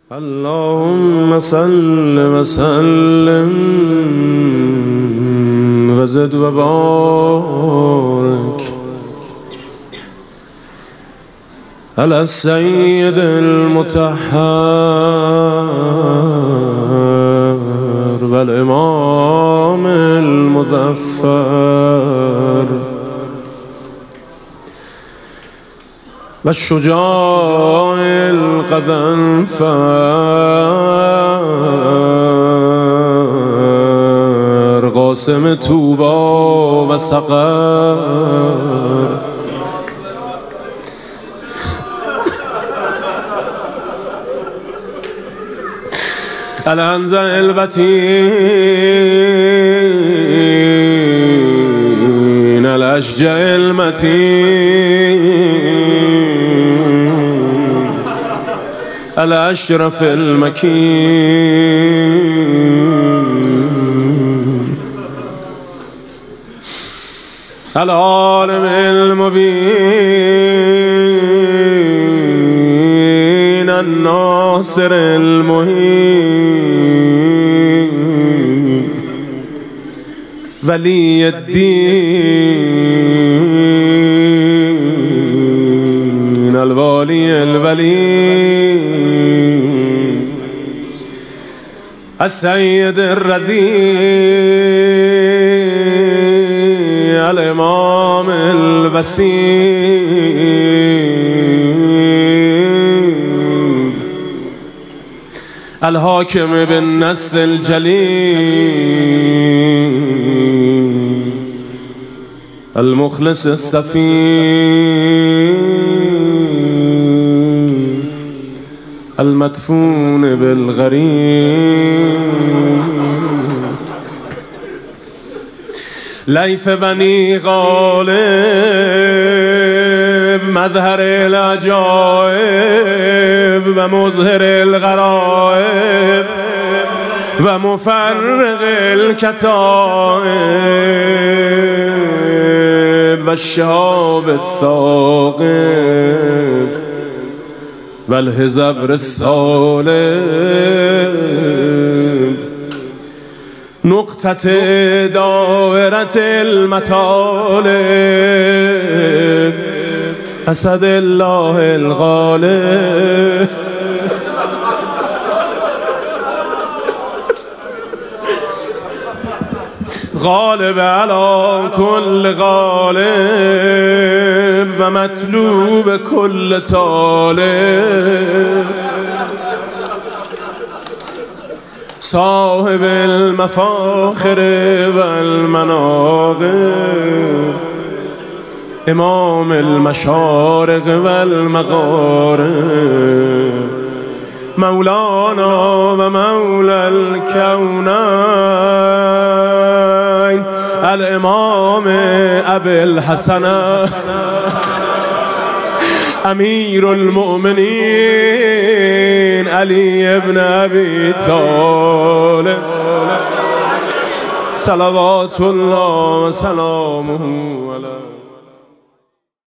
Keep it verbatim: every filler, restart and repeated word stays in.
اللهم صل وسلم وزد وبارك على السيد المطهر والإمام المظفر والشجاع القذنفر قاسم طوبى و سقر الأنزع البتين الأشجع المتين الأشرف المكين العالم المبين الناصر المهين ولي الدين الوالي الولي السيد الرضي الإمام الوسيم الحاكم بالنص الجليل المخلص السفي المدفون بالغريب ليث بني غالب مظهر العجائب ومظهر الغرائب ومفرق الكتائب والشهاب الثاقب والهزبر الصالب نقطة دائرة المطالب أسد الله الغالب غالب على كل غالب ومطلوب كل طالب صاحب المفاخر والمناقب إمام المشارق والمغارب مولانا ومولى الكونين الإمام أبي الحسن أمير المؤمنين علي بن أبي طالب صلوات الله وسلامه عليه.